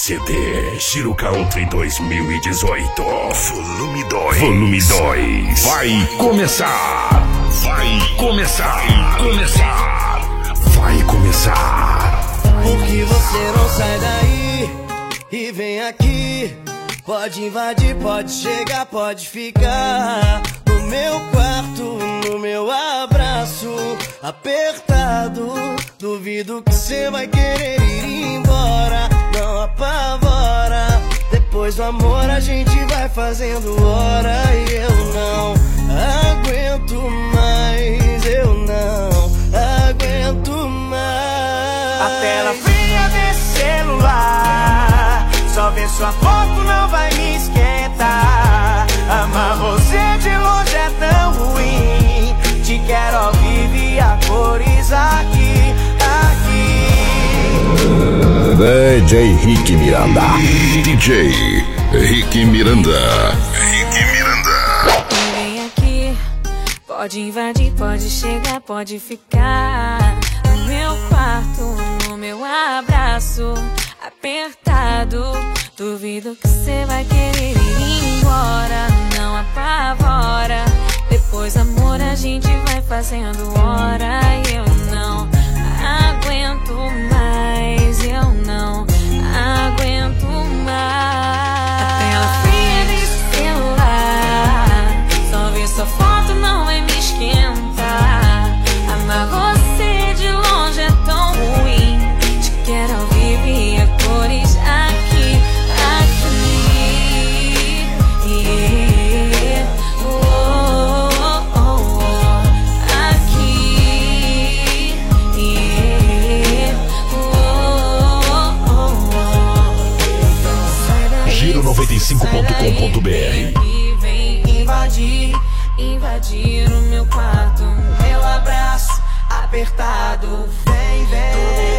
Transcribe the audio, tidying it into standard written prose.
CD Giro Country 2018 Volume 2. Volume 2. Vai começar. Vai começar. Vai começar. Por que você não sai daí e vem aqui? Pode invadir, pode chegar, pode ficar no meu quarto, no meu abraço apertado. Duvido que você vai querer ir embora. Não apavora. Depois do amor a gente vai fazendo hora. E eu não aguento mais. Eu não aguento mais. A tela fria desse celular, só ver sua foto não vai me esquentar. Amar você de longe é tão ruim. Te quero ao vivo e a cores aqui, aqui. DJ Rick Miranda. DJ Rick Miranda. Vem aqui, pode invadir, pode chegar, pode ficar no meu quarto, no meu abraço apertado. Duvido que você vai querer ir embora. Não apavora. Depois, amor, a gente vai fazendo hora. E eu não aguento mais. Eu não aguento mais. A tela fria desse celular, só ver sua foto não vai me esquentar. Amar você de longe é tão ruim. Te quero ao vivo e a cores aqui, aqui. Yeah. Oh, oh, oh, oh. Aqui. Yeah. Oh, oh, oh. Sai daí, Giro95.com.br. e vem invadir o meu quarto, meu abraço apertado. Vem, vem.